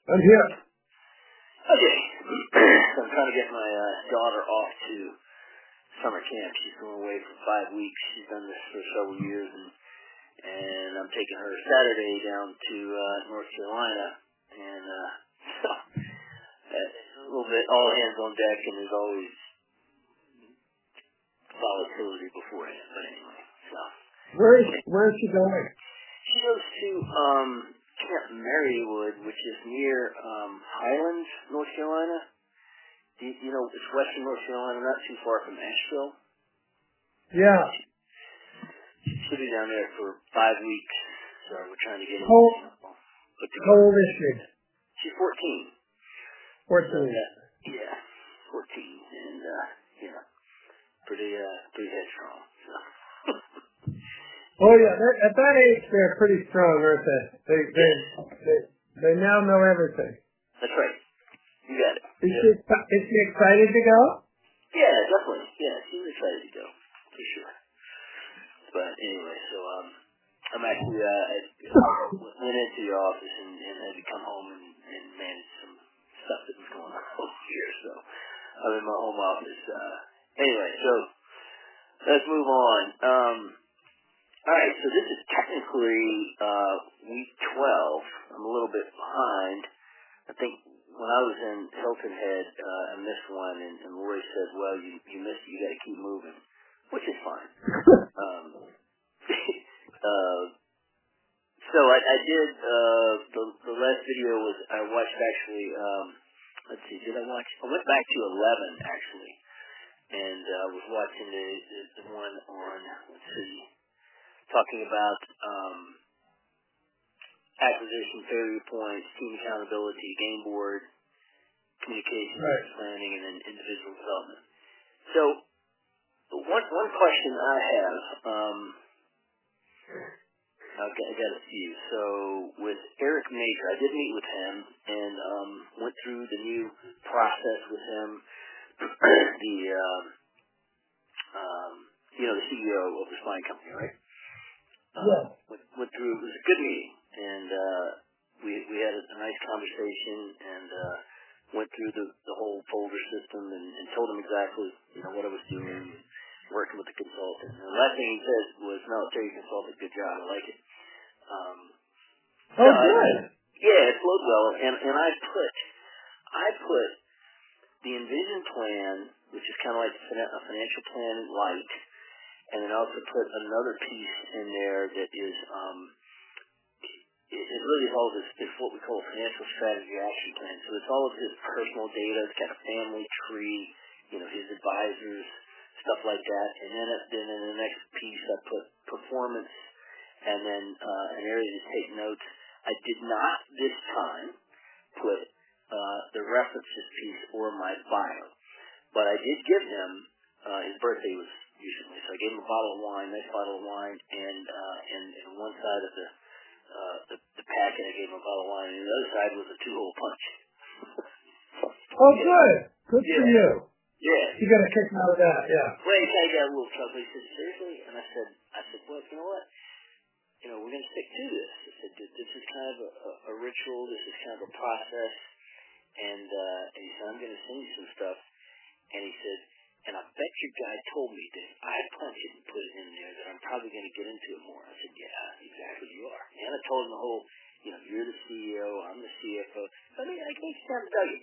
I'm here. Okay. So I'm trying to get my daughter off to summer camp. She's going away for 5 weeks. She's done this for several years, and I'm taking her Saturday down to North Carolina, and so a little bit all hands on deck, and there's always volatility beforehand. But anyway, so Where is she going? she goes to Camp Marywood, which is near Highlands, North Carolina. You know, it's western North Carolina, not too far from Asheville. Yeah. She'll be down there for 5 weeks, so we're trying to get her. How old is she? She's 14. 14. So, yeah, 14, and pretty headstrong. So. Oh yeah, at that age they're pretty strong, aren't they? They now know everything. That's right. You got it. Is she excited to go? Yeah, definitely. Yeah, she's excited to go for sure. But anyway, so I'm actually I went into the office and had to come home and manage some stuff that was going on over here. So I'm in my home office. Anyway, so let's move on. All right, so this is technically week 12. I'm a little bit behind. I think when I was in Hilton Head, I missed one, and Lori said, "Well, you missed it. You got to keep moving," which is fine. So I did the last video was I watched actually. Let's see, did I watch? I went back to 11 actually, and was watching the one on. Let's see, talking about acquisition, failure points, team accountability, game board, communication, planning, and then individual development. So one question I have, I got a few. So with Eric Major, I did meet with him and went through the new process with him. The CEO of the spine company, right? Went through. It was a good meeting, and we had a nice conversation, and went through the whole folder system, and told him exactly what I was doing, working with the consultant. And the last thing he said was, "No, Terry consultant, good job, I like it." Good. Yeah, it flowed well, and I put the Envision plan, which is kind of like a financial plan light. And then also put another piece in there that is, it really all is what we call a financial strategy action plan. So it's all of his personal data. It's got a family tree, his advisors, stuff like that. And then in the next piece, I put performance, and then an area to take notes. I did not this time put the references piece or my bio, but I did give him. His birthday was recently, so I gave him a bottle of wine, nice bottle of wine, and one side of the packet I gave him a bottle of wine, and the other side was a 2-hole punch. Oh, good. Good for you. Yeah. You got a kick out of that, yeah. Well, he kind of got a little trouble. He said, "Seriously?" And I said, "Well, you know what? We're going to stick to this." I said, "This is kind of a ritual. This is kind of a process." And he said, "I'm going to send you some stuff." And he said, "And I bet your guy told me that if I punch it and put it in there, that I'm probably going to get into it more." I said, "Yeah, exactly, you are." And I told him the whole, you're the CEO, I'm the CFO. I mean, I can't stand to tell you.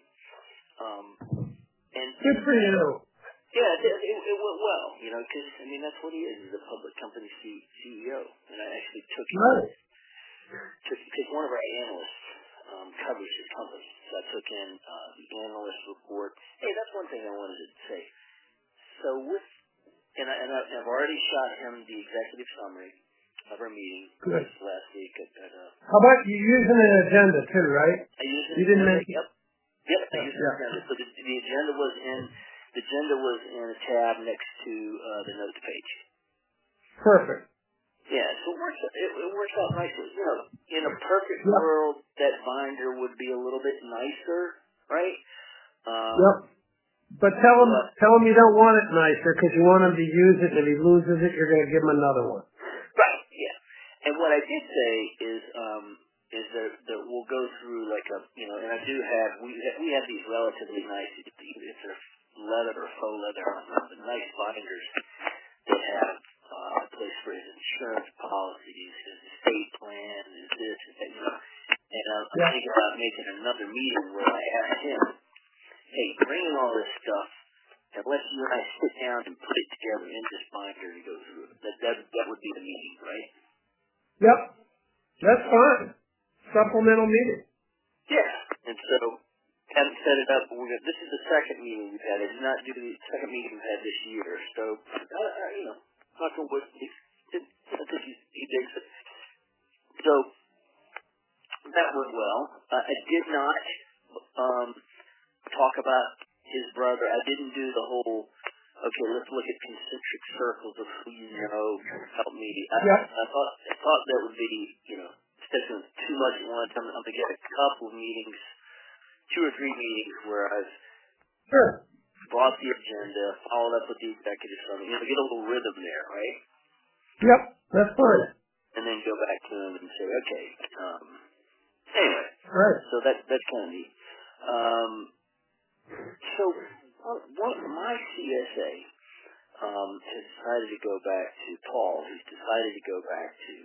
And good for you. Yeah, it went well, because, that's what he is. He's a public company CEO. And I actually took one of our analysts covers his company. So I took in the analyst report. Hey, that's one thing I wanted to say. So I've already shot him the executive summary of our meeting last week at How about you using an agenda too, right? I used an you didn't agenda. mention. Yep. I used an agenda. So the agenda was in a tab next to the notes page. Perfect. Yeah, so it works out nicely. In a perfect world, that binder would be a little bit nicer, right? Yep. But tell him you don't want it nicer because you want him to use it, and if he loses it, you're going to give him another one. Right. Yeah. And what I did say is, is that we'll go through like a, and I do have, we have these relatively nice, if they're leather or faux leather, I don't know, but nice binders that have a place for his insurance policies, his estate plan, his this, his that, And I'm thinking about making another meeting where I ask him, hey, bring in all this stuff, and let you and I sit down and put it together in this binder and go through it. That would be the meeting, right? Yep. That's fine. Supplemental meeting. Yeah. And so, haven't set it up, but this is the second meeting we've had. I did not do the second meeting we've had this year. So, knock on wood, I think he digs it. So, that went well. I did not talk about his brother. I didn't do the whole, okay, let's look at concentric circles of who you know help me. I thought that would be, instead of too much at one time, I'm going to get a couple of meetings, 2 or 3 meetings where I've brought the agenda, followed up with the executive summit, get a little rhythm there, right? Yep, that's fine. And then go back to him and say, okay, anyway. Right. So that's kind of neat. So my CSA has decided to go back to Paul. He's decided to go back to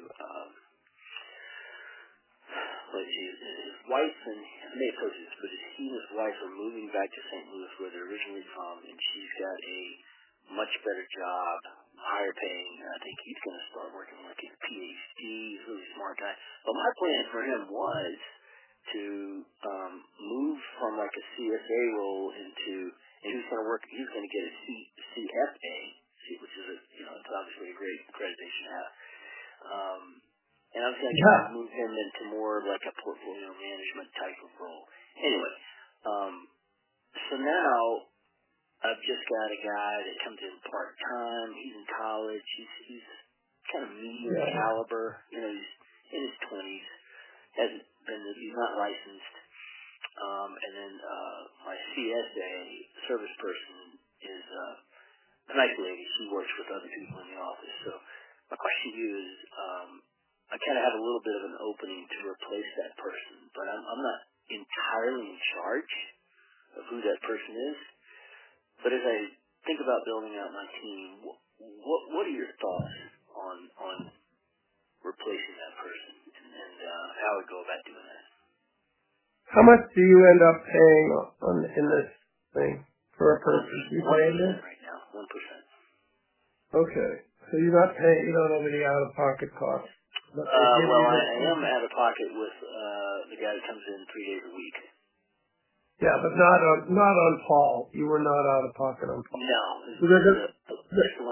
his wife, and I may have told you this, but he and his wife are moving back to St. Louis where they're originally from, and she's got a much better job, higher paying. I think he's going to start working like his PhD. He's a really smart guy. But my plan for him was to move from like a CSA role into, and he was going to work. He was going to get a CFA, which is it's obviously a great accreditation to have. And I was going to move him into more like a portfolio management type of role. Anyway, so now I've just got a guy that comes in part-time. He's in college. He's kind of medium caliber. He's in his 20s. He's not licensed. And then my CSA service person is a nice lady. She works with other people in the office. So my question to you is, I kind of have a little bit of an opening to replace that person, but I'm not entirely in charge of who that person is. But as I think about building out my team, what are your thoughts on replacing that person and how I would go about doing that? How much do you end up paying in this thing for a person? 1% right now, 1%. Okay, so you're not paying. You don't have any out-of-pocket costs. Well, I am out of pocket with the guy that comes in 3 days a week. Yeah, but not on Paul. You were not out of pocket on Paul. No, so just the 1%.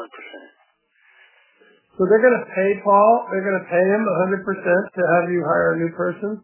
So they're going to pay Paul. They're going to pay him 100% to have you hire a new person.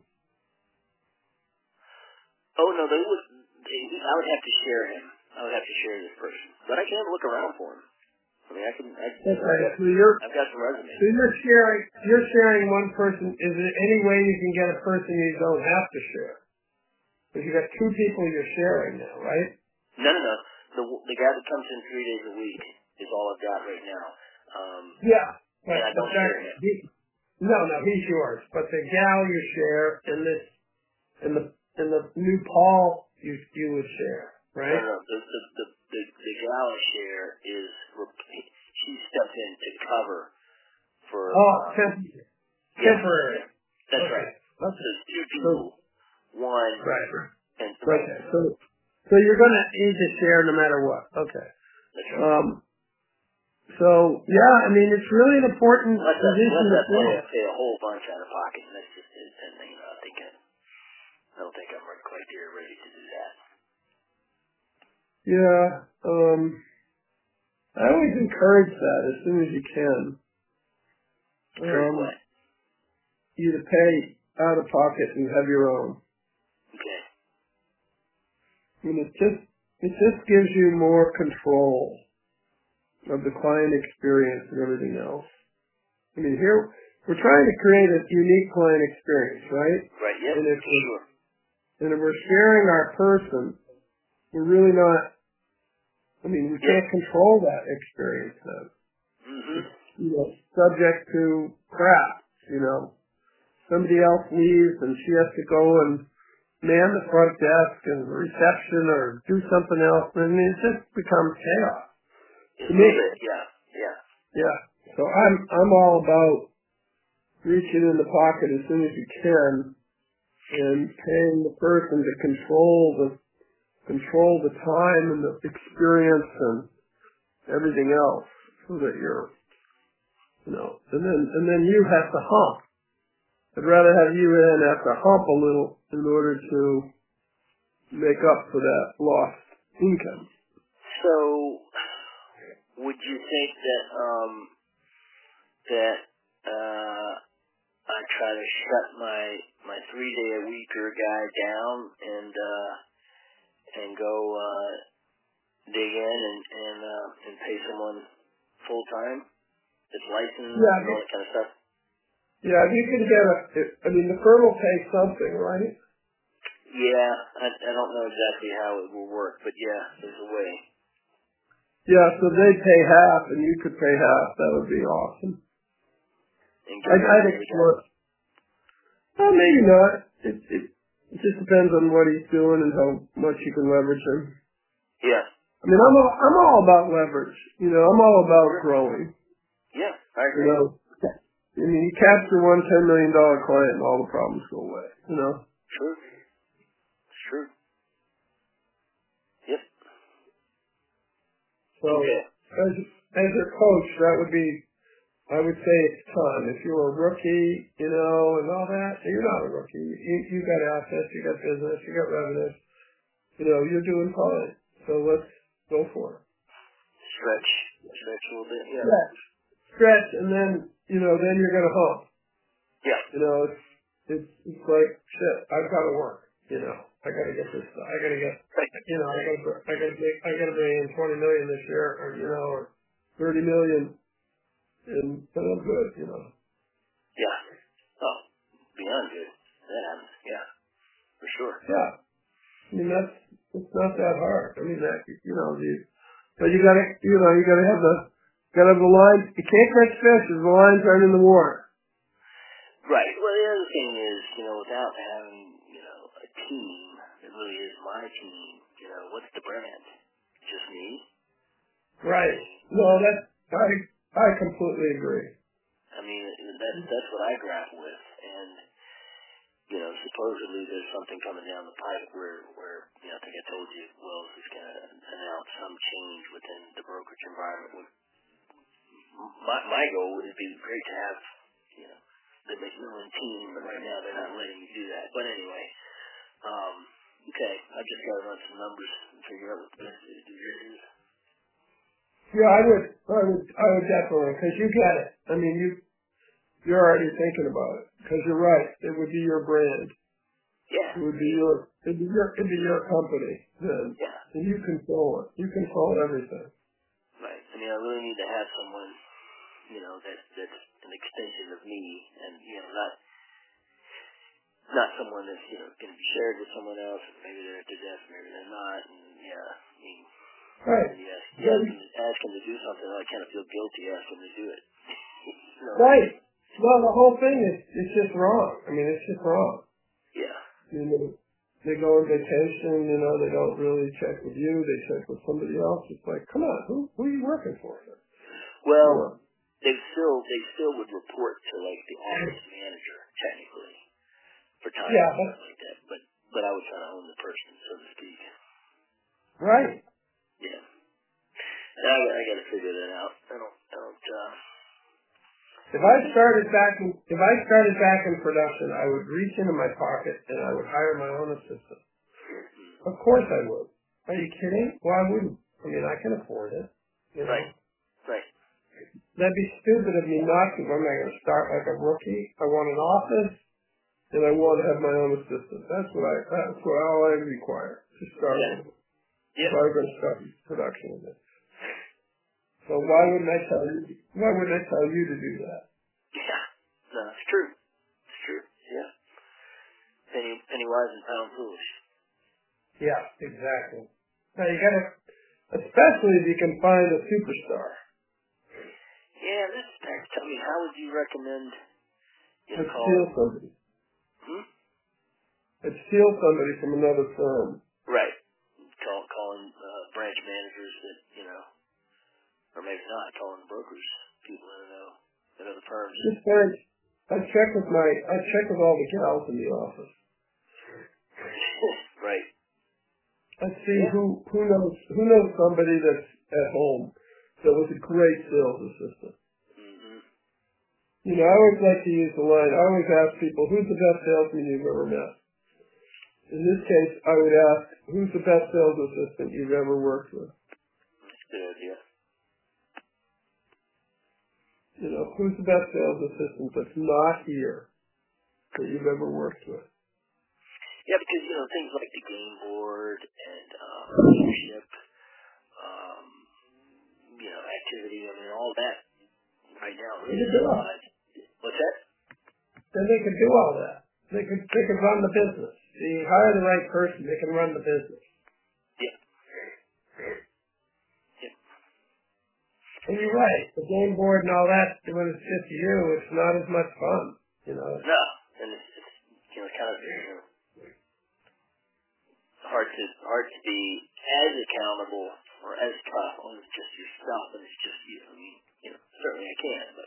Oh no, they would. I would have to share him. I would have to share this person, but I can look around for him. I mean, I've got some resumes. So you're sharing one person. Is there any way you can get a person you don't have to share? Because you got 2 people you're sharing now, right? No. The guy that comes in 3 days a week is all I've got right now. But I don't share him. No, he's yours. But the gal you share in the new Paul you would share, right? No. The gal I share is she stepped in to cover for. Temporary. That's right. So 2 people. One and 3. Okay, so you're going to need to share no matter what. Okay. That's right. So I mean, it's really an important position to play. Pay a whole bunch out of pocket, and that's just I don't think I'm quite ready to do that. Yeah, I always encourage that as soon as you can. You to pay out of pocket and have your own. Okay. I mean, it just gives you more control of the client experience and everything else. I mean, here we're trying to create a unique client experience, right? Right. Yep. And if we're sharing our person, we're really not. I mean, we can't control that experience then. Mm-hmm. It's, subject to crap, So somebody else leaves and she has to go and man the front desk and the reception or do something else, I mean, it just becomes chaos. To me, yeah. So I'm all about reaching in the pocket as soon as you can and paying the person to control the time and the experience and everything else, so that you're, and then you have to hump. I'd rather have you have to hump a little in order to make up for that lost income. So, would you think that I try to shut my 3-day-a-weeker guy down and go dig in and pay someone full time that's licensed and all that kind of stuff? Yeah, if you can the firm will pay something, right? Yeah, I don't know exactly how it will work, but yeah, there's a way. Yeah, so they pay half and you could pay half. That would be awesome. I'd explore. Well, maybe not. It just depends on what he's doing and how much you can leverage him. Yeah. I mean, I'm all about leverage. I'm all about growing. Yeah, I agree. I mean, you capture one $10 million client and all the problems go away. True. It's true. Yep. So, okay. as your coach, that would be, I would say it's time. If you're a rookie, and all that, you're not a rookie. You got assets, you got business, you got revenue. You're doing fine. So let's go for it. Stretch a little bit, yeah. Stretch, and then you're gonna hump. Yeah. It's like shit. I've got to work. I got to get this. I got to get. I got to bring in $20 million this year, or $30 million, and then I'm good. Yeah. Oh, beyond good. That happens. Yeah, for sure. Yeah. I mean it's not that hard. I mean but you gotta have the lines. You can't catch fish if the lines aren't in the water. Right. Well, the other thing is, without having, a team that really is my team, what's the brand? Just me? Right. No, I completely agree. I mean, that's what I grapple with, and supposedly there's something coming down the pipe where I think I told you Wells is going to announce some change within the brokerage environment. My goal would be great to have, the McMillan team, but right now they're not letting me do that. But anyway, okay, I've just got to run some numbers and figure out what the best way to do this is. Yeah, I would definitely, because you get it. I mean, you're already thinking about it, because you're right. It would be your brand. Yeah. It'd be your company then. Yeah. And you control it. You control everything. Right. I mean, I really need to have someone, that's an extension of me, and not someone that's going to be shared with someone else. And maybe they're at their desk, maybe they're not. And I mean, right. Ask him to do something, I kind of feel guilty asking him to do it. Right. Well, the whole thing it's just wrong. I mean, it's just wrong. Yeah. They go on vacation, they don't really check with you, they check with somebody else. It's like, come on, who are you working for? Well, they still would report to like the office manager technically for time and stuff like that. But I would try to own the person, so to speak. Right. Yeah. I got to figure that out. I don't. If I started back in production, I would reach into my pocket and I would hire my own assistant. Of course I would. Are you kidding? Why wouldn't? I mean, I can afford it. Right. That'd be stupid of me not to. I'm not going to start like a rookie. I want an office, and I want to have my own assistant. That's all I require to start with. If I were going to start production with it. So why wouldn't I tell you to do that? Yeah. No, it's true. It's true. Yeah. Penny wise and pound foolish. Yeah, exactly. Now you gotta, especially if you can find a superstar. Yeah, tell me, how would you recommend Let's steal somebody. Hmm? I'd steal somebody from another firm. Right. Calling branch managers that, or maybe not, calling brokers, people that know at other firms. Just fine. I check with all the gals in the office. Right. I'd see who knows somebody that's at home that was a great sales assistant. Mm-hmm. I always like to use the line. I always ask people, who's the best salesman you've ever met? In this case, I would ask, who's the best sales assistant you've ever worked with? That's a good idea. Who's the best sales assistant that's not here that you've ever worked with? Yeah, because, things like the game board and leadership, activity, all that right now is what's that? Then they can do all that. They can run the business. You hire the right person, they can run the business. Yeah. Yeah. And you're right. The game board and all that, when it's just you, it's not as much fun. No, and it's kind of hard to be as accountable or as tough on just yourself, and it's just you. Certainly I can, but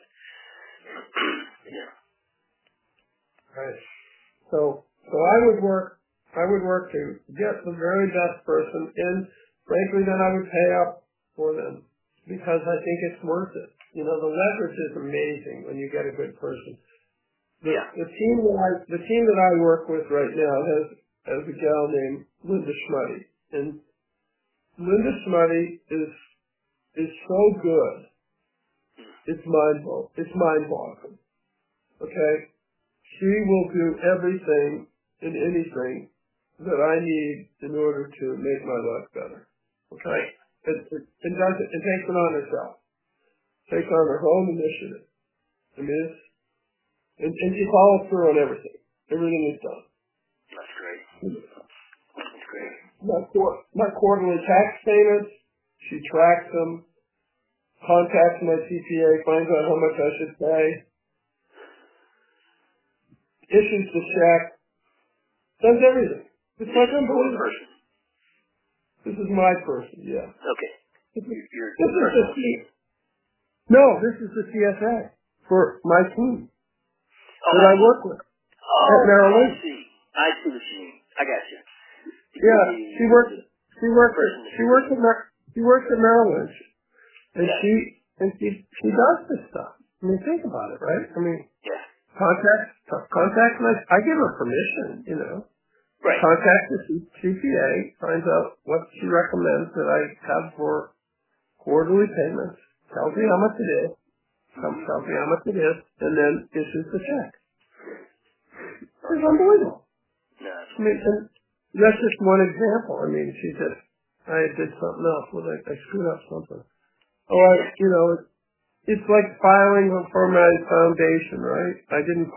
Right. So I would work to get the very best person, and frankly, then I would pay up for them because I think it's worth it. The leverage is amazing when you get a good person. The team that I work with right now has a gal named Linda Schmuddy, and Linda Schmuddy is so good. It's mind-boggling. Okay, she will do everything and anything that I need in order to make my life better. Okay, and does it and takes it on herself. Takes on her own initiative. And she follows through on everything. Everything is done. That's great. That's great. My quarterly tax payments, she tracks them, contacts my CPA, finds out how much I should pay, issues the check, does everything. It's like unbelievable. This is my person, yeah. Okay. This is the CSA for my team that I work with at Merrill Lynch. I see what you mean. I got you. Yeah, she works at Merrill Lynch, and she does this stuff. Think about it, right? Contact I give her permission, Right. Contact the CPA, finds out what she recommends that I have for quarterly payments, tells me how much it is, and then issues the check. It's unbelievable. No. And that's just one example. I did something else where I screwed up something. It's like filing for my foundation, right? I didn't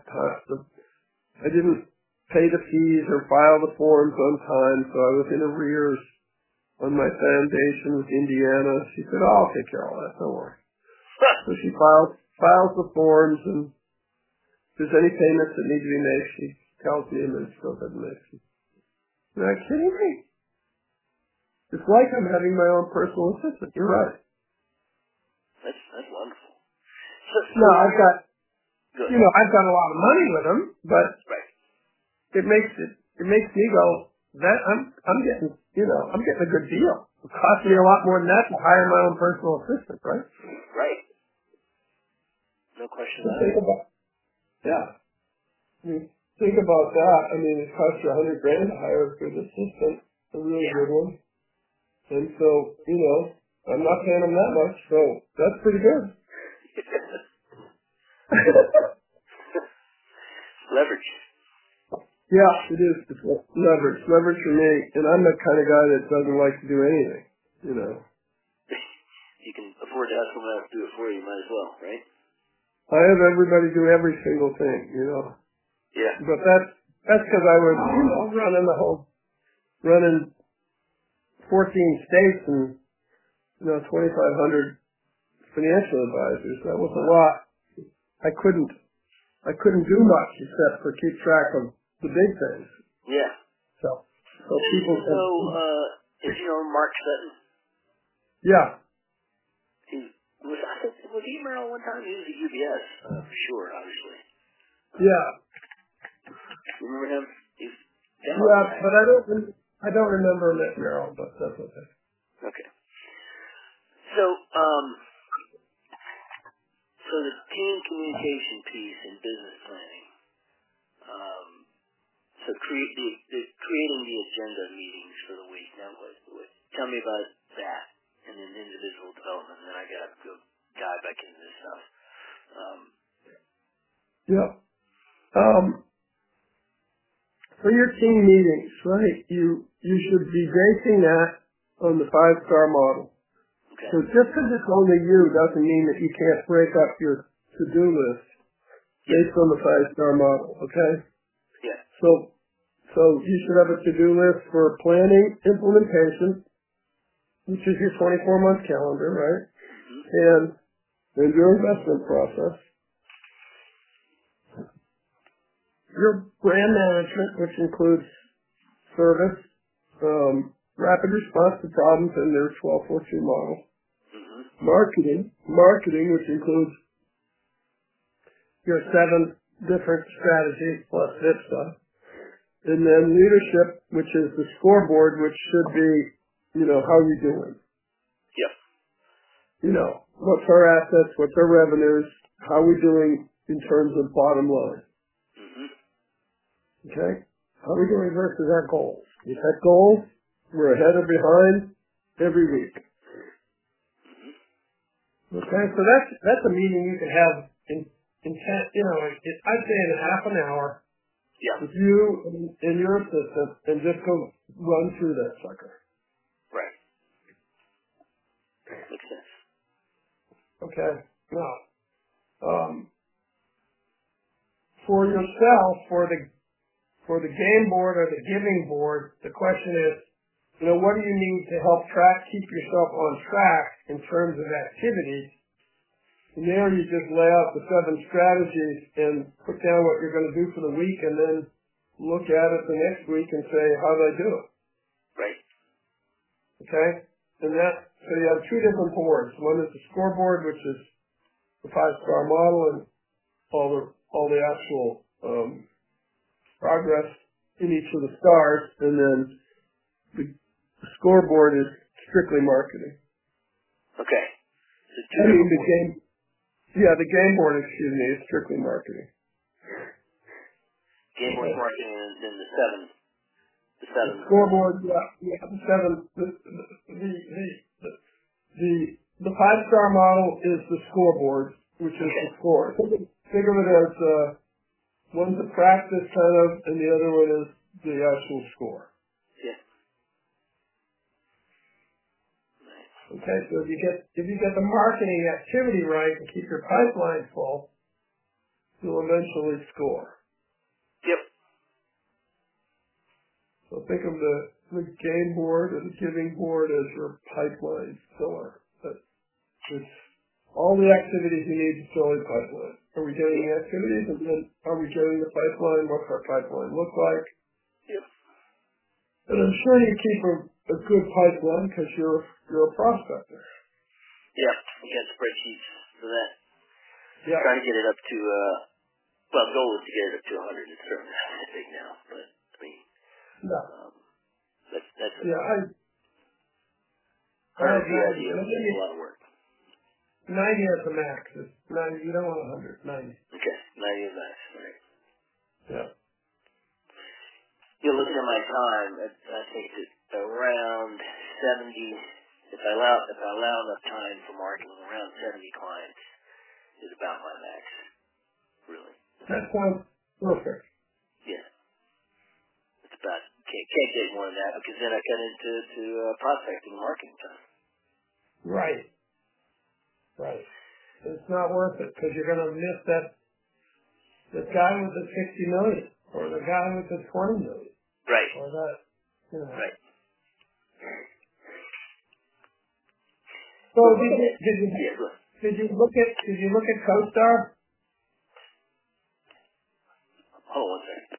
pay the fees or file the forms on time, so I was in arrears on my foundation with Indiana. She said, I'll take care of all that, don't worry. So she files the forms, and if there's any payments that need to be made, she tells me, and then still doesn't make them. Are you kidding me? It's like I'm having my own personal assistant. You're right. That's wonderful. I've got a lot of money with them, but it makes me go, that I'm getting a good deal. It costs me a lot more than that to hire my own personal assistant, right? Right. No question about it. Think about that. It costs you $100,000 to hire a good assistant, a really good one. And so, I'm not paying them that much, so that's pretty good. Leverage. Yeah, it is. It's leverage. Leverage for me. And I'm the kind of guy that doesn't like to do anything, You can afford to have someone else do it for you, might as well, right? I have everybody do every single thing, Yeah. But that's because I was, running 14 states and, 2,500 financial advisors. That was a lot. I couldn't I couldn't do much except for keep track of the big things. Yeah. So people. So, did you know Mark Sutton? Yeah. Was he Merrill one time? He was at UBS, for sure, obviously. Yeah. You remember him? Yeah, but I don't remember him at Merrill, but that's okay. Okay. So, so the team communication piece in business planning. So creating the agenda meetings for the week. Now, tell me about that and then individual development. And then I got to go dive back into this stuff. Yeah. For your team meetings, right? You should be basing that on the 5-star model. Okay. So just because it's only you doesn't mean that you can't break up your to-do list based on the 5-star model. Okay. Yeah. So you should have a to-do list for planning, implementation, which is your 24-month calendar, right? Mm-hmm. And your investment process. Your brand management, which includes service, rapid response to problems in their 1242 model. Mm-hmm. Marketing, which includes your 7 different strategies plus VIPSA. And then leadership, which is the scoreboard, which should be, how are you doing? Yep. What's our assets, what's our revenues, how are we doing in terms of bottom line? Mm-hmm. Okay? How are we doing versus our goals? We set goals, we're ahead or behind every week. Okay, so that's a meeting you can have in 10, I'd say in half an hour. Yeah. With you and your assistant, and just go run through that sucker. Right. Makes sense. Okay. Now, for yourself, for the game board or the giving board, the question is, what do you need to help keep yourself on track in terms of activities? And there you just lay out the 7 strategies and put down what you're going to do for the week, and then look at it the next week and say, how did I do it? Right. Okay? And so you have 2 different boards. One is the scoreboard, which is the 5-star model and all the actual progress in each of the stars, and then the scoreboard is strictly marketing. Okay. So the game board, is strictly marketing. Game board marketing and then the 7. The 7. The scoreboard, the 7. The 5-star model is the scoreboard, which is the score. Think of it as one's a practice kind of, and the other one is the actual score. Yeah. Okay, so if you get the marketing activity right and keep your pipeline full, you'll eventually score. Yep. So think of the game board or the giving board as your pipeline filler. It's all the activities you need to fill a pipeline. Are we getting the activities, and then are we getting the pipeline? What's our pipeline look like? Yep. And I'm sure you keep a good pipeline because you're a prospector. Yeah, we got spreadsheets for that. Yeah. Trying to get it up to, the goal is to get it up to 100. It's certainly not big now, but I mean, that's I have 90. That's a lot of work. 90 at the max. 90. You don't want 100. 90. Okay, 90 is max. Right. Yeah. Looking at my time, I think it's around 70. If I allow enough time for marketing, around 70 clients is about my max. Really. That sounds perfect. Yeah. It's about can't get more than that because then I got into prospecting and marketing time. Right. It's not worth it because you're going to miss that guy with the 60 million or the guy with the 20 million. Right. Or that, Right. So did you look at CoStar? Hold on one second.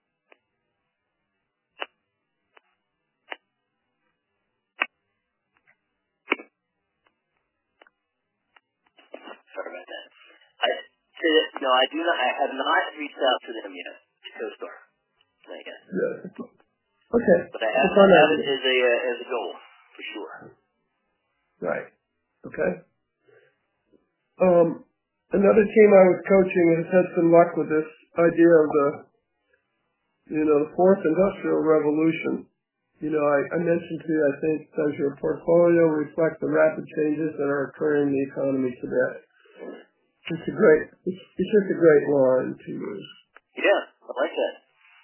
Sorry about that. I do not. I have not reached out to them yet. To CoStar, I guess. Yeah. Okay. But I have it as a goal for sure. Right. Okay. Another team I was coaching has had some luck with this idea of the fourth industrial revolution. I mentioned to you, I think, does your portfolio reflect the rapid changes that are occurring in the economy today? It's just a great line to use. Yeah, I like that.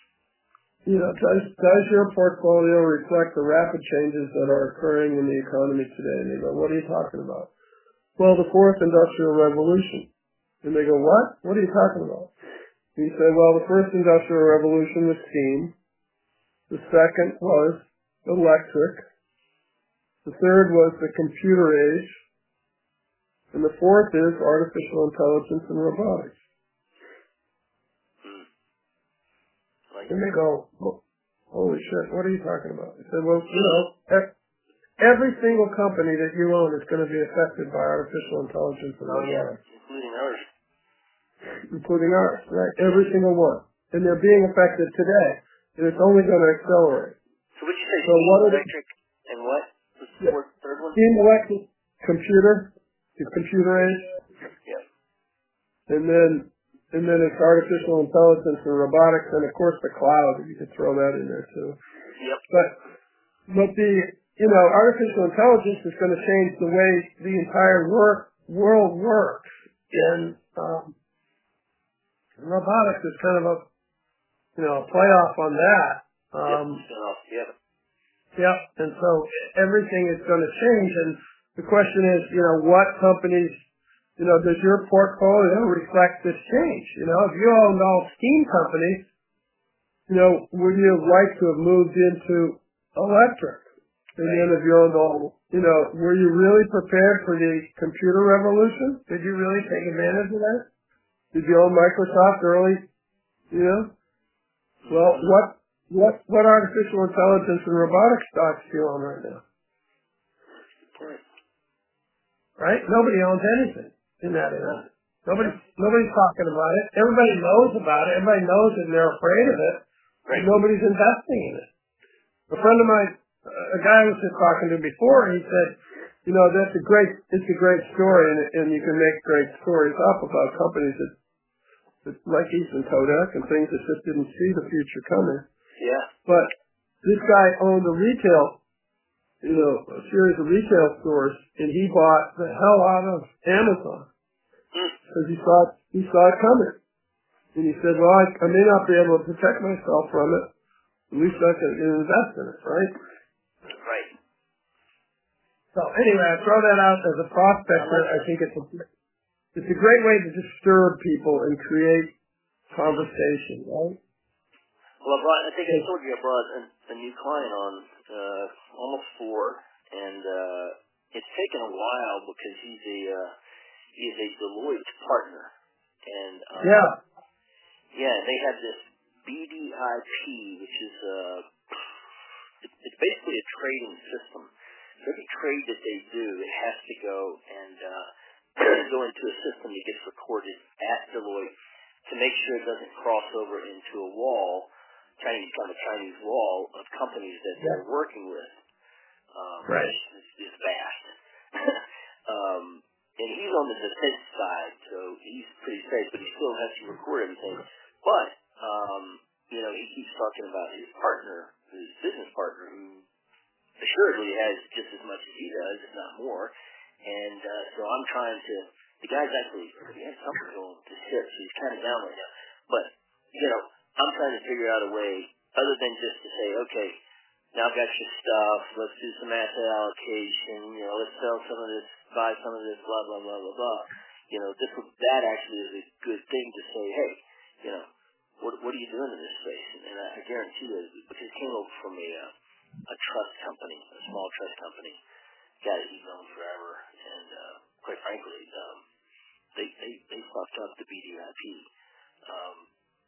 Does your portfolio reflect the rapid changes that are occurring in the economy today? And they go, what are you talking about? Well, the fourth industrial revolution. And they go, what? What are you talking about? And you say, well, the first industrial revolution was steam. The second was electric. The third was the computer age. And the fourth is artificial intelligence and robotics. And they go, well, holy shit, what are you talking about? I said, well, every single company that you own is going to be affected by artificial intelligence and robotics. Including ours, right? Every single one. And they're being affected today. And it's only going to accelerate. So what did you say, steam, electric, and what? What's the third one? Steam, electric, computer, the computer age. Yeah. And then it's artificial intelligence and robotics, and of course the cloud. You could throw that in there too. Yep. But the artificial intelligence is going to change the way the entire world works. And robotics is kind of a playoff on that. Yep. And so everything is going to change, and the question is, what companies, does your portfolio reflect this change? If you owned all steam companies, would you have liked to have moved into electric? And then if you owned all, were you really prepared for the computer revolution? Did you really take advantage of that? Did you own Microsoft early? Well, what artificial intelligence and robotics stocks do you own right now? Right? Nobody owns anything in that area. Nobody's talking about it. Everybody knows about it. Everybody knows it and they're afraid of it. Right. Nobody's investing in it. A friend of mine, a guy I was just talking to before, he said, it's a great story, and you can make great stories up about companies that like Eastman Kodak and things that just didn't see the future coming. Yeah. But this guy owned a series of retail stores, and he bought the hell out of Amazon because he saw it coming. And he said, well, I may not be able to protect myself from it. At least I can invest in it, right? Right. So anyway, I throw that out as a prospector. I think it's a great way to disturb people and create conversation, right? Well, I think I told you I brought a new client on, almost 4, and it's taken a while because he's a Deloitte partner, and they have this BDIP, which is it's basically a trading system. So every trade that they do, it has to go and go into a system that gets recorded at Deloitte to make sure it doesn't cross over into a wall, Chinese wall of companies that they're working with. Right. Which is vast. And he's on the defense side, so he's pretty safe, but he still has to record everything. But, he keeps talking about his partner, his business partner, who assuredly has just as much as he does, if not more. And so I'm trying to, the guy's actually, he has something going to hip, so he's kind of down right now. But, I'm trying to figure out a way, other than just to say, okay, now I've got your stuff, let's do some asset allocation, let's sell some of this, buy some of this, blah, blah, blah, blah, blah. That actually is a good thing to say, hey, what are you doing in this space? And I guarantee you, because it came over from a trust company, a small trust company, guy that he's known forever, and quite frankly, they fucked up the BDIP.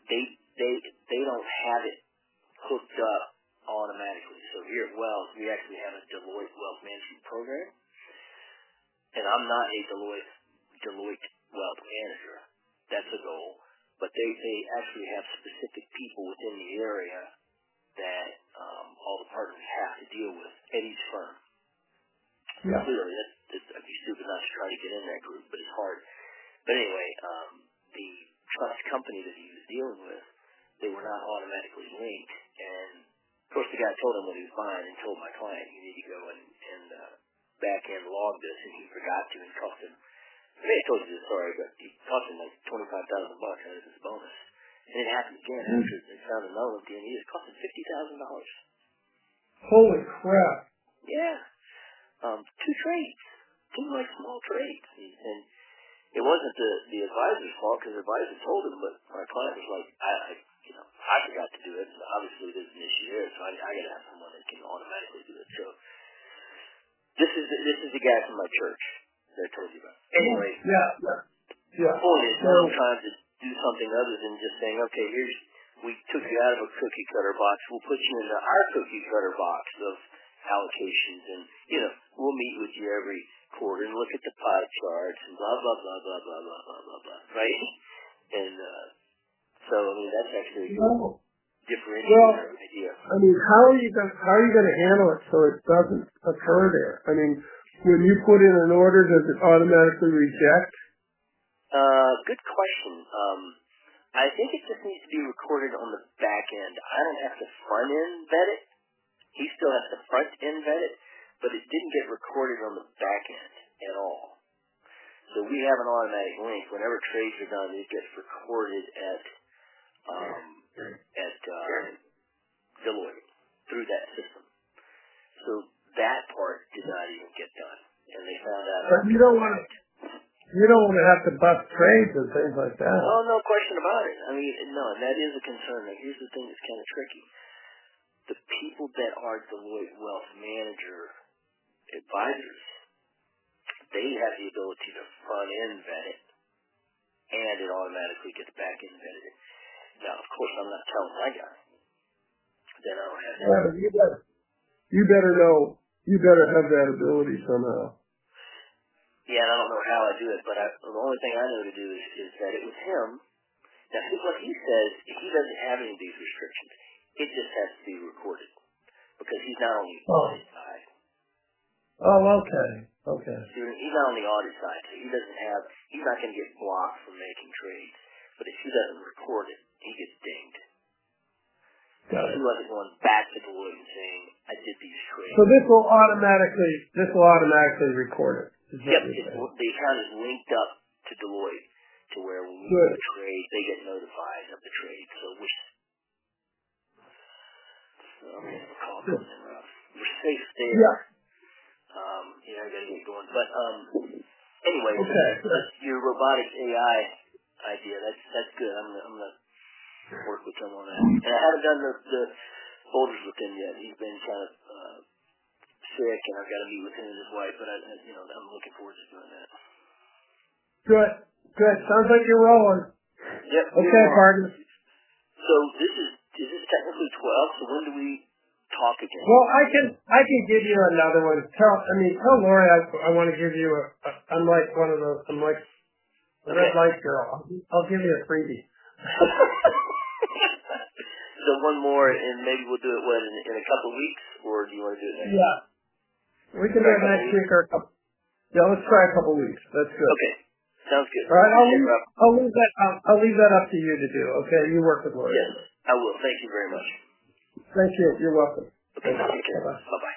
they don't have it hooked up automatically. So here at Wells, we actually have a Deloitte Wealth Management Program, and I'm not a Deloitte Wealth Manager. That's a goal. But they actually have specific people within the area that all the partners have to deal with at each firm. Yeah. Clearly, I'd be stupid not to try to get in that group, but it's hard. But anyway, the trust company that he was dealing with, they were not automatically linked. And, of course, the guy told him what he was buying and told my client, you need to go and back-end log this, and he forgot to and cost him. I may have told you this story, but he cost him like $25,000 out of his bonus. And it happened again after they found another one at the end. It cost him $50,000. Holy crap. Yeah. 2 trades. 2 like small trades. And it wasn't the advisor's fault because the advisor told him, but my client was like, I forgot to do it. And obviously there's an issue there, so I got to have someone that can automatically do it. So this is the guy from my church that I told you about. Anyway. Yeah. Point is, I'm trying to do something other than just saying, okay, we took you out of a cookie cutter box. We'll put you into our cookie cutter box of allocations, and we'll meet with you every quarter and look at the pie charts and blah blah blah blah blah blah blah blah blah. Right? And so I mean that's actually a differentiator idea. I mean, how are you going to handle it so it doesn't occur there? I mean, when you put in an order, does it automatically reject? Good question. I think it just needs to be recorded on the back end. I don't have to front end vet it. He still has to front end vet it, but it didn't get recorded on the back end at all. So we have an automatic link. Whenever trades are done, it gets recorded at Deloitte through that system. So that part did not even get done, and they found out. But you don't want to have to bust trades and things like that. Oh, no question about it. I mean, no, and that is a concern. Now, here's the thing that's kind of tricky. The people that are Deloitte Wealth Manager advisors, they have the ability to front-end vet it, and it automatically gets back-end vetted. Now, of course, I'm not telling my guy that I don't have that. Yeah, but you better know. You better have that ability somehow. Yeah, and I don't know how I do it, but the only thing I know to do is that it was him. Now, what he says, he doesn't have any of these restrictions. It just has to be recorded because he's not on the audit side. Oh, okay. He's not on the audit side, so he's not going to get blocked from making trades. But if he doesn't record it, he gets dinged. Got it. He wasn't going back to Deloitte and saying, I did these trades. So this will automatically record it. Yep, the account is linked up to Deloitte to where when we do a trade, they get notified of the trade. So we're safe there. Yeah. I got to get going. But anyway, okay. Your robotic AI idea, that's good. I'm gonna work with him on that. And I haven't done the folders with him yet. He's been kind of sick, and I've got to meet with him and his wife. But I'm looking forward to doing that. Good. Sounds like you're rolling. Yep. Okay, Pardon. So is this technically 12? So when do we talk again? Well, I can give you another one. Tell Lori I want to give you I'm like one of those. I'm like a red light girl. I'll give you a freebie. So one more, and maybe we'll do it in a couple of weeks, or do you want to do it next week? Yeah. We can do it next week or a couple. Yeah, let's try a couple weeks. That's good. Okay. Sounds good. All right, I'll leave that up to you to do. Okay, you work with Lori. Yes, I will. Thank you very much. Thank you. You're welcome. Okay, take care. Bye-bye. Bye-bye.